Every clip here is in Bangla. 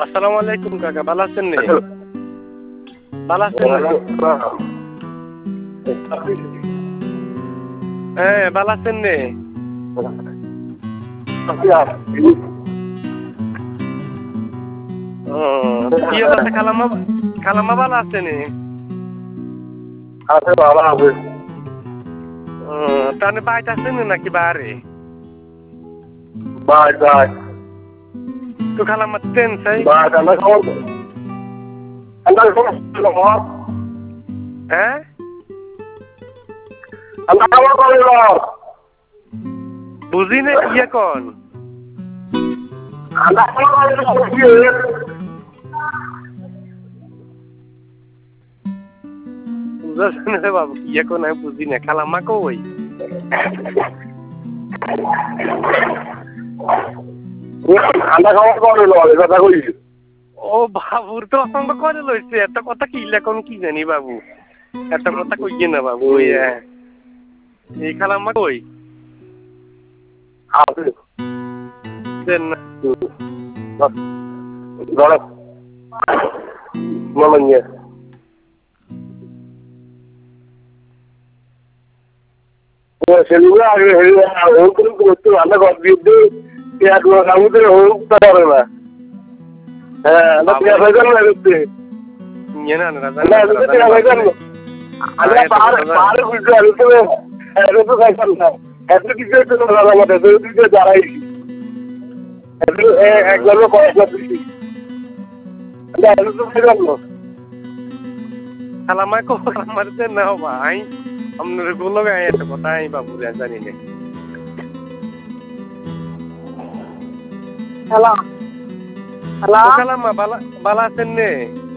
আসসালামু আলাইকুম কাকা, ভালো আছেন নে? ভালো আছেন না? হ্যাঁ, ভালো আছেন নে? কি অবস্থা? খালাম্মা ভালো আছে নে? আছে ভালো আছে। তাহলে বাইতে আছেন নাকি বাহারে? বাই বাই তো খালাম্মা ট্রেন চাই? বাই আমরা খবর হ্যাঁ, আমরা খবর করি বুঝি না কি এখন? আমরা খবর করি বুঝাছেন রে বাবু, কি এখন আমি বুঝি না। খালাম্মা কই? আমরা খবর করি কথা কই। ও বাবুর তো অসংখ্য করে লইছে, এত কথা কি এখন কি জানি বাবু, এত কথা কইয়ে না বাবু। এই খালাম্মা কই? আছে দেন না। ধরো মামা সেগুলো আগে হোম করতে রান্না করতে পেঁয়াজ কামড়ে হোম পারে না। হ্যাঁ আমরা পেঁয়াজ হয়ে যাবো না করতে আমরা পাহাড়ে বুঝতে পারি তো খাইতাম না। এত কিছু আমাদের দাঁড়াই একবার পড়াশোনা দিচ্ছি খালাম্মা কো? খালাম্মার দেন না ভাই, আপনার গুলো গায়ে এত কথা আমি বাবু জানি না। হ্যালো হ্যালো খালাম্মা বালা আছেন নে?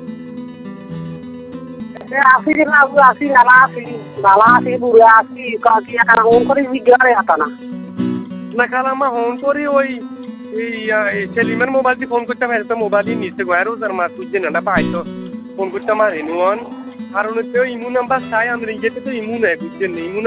আসি না আসি নালা আসি নালা আসি বুড়া আসি কাকি এখন ফোন করে ভিডিও রে হাতা না না খালাম্মা ফোন করি ওই সেলিমের মোবাইল দিয়ে ফোন করতে পারি তো, মোবাইলই নিচে গো। আর ওজার মা তুই না পাই তো ফোন করতে পারি নুন। আর ইমু নাম্বার চাই আমরা, ইয়েতে তো ইমু নেই, বুঝছেন? ইমু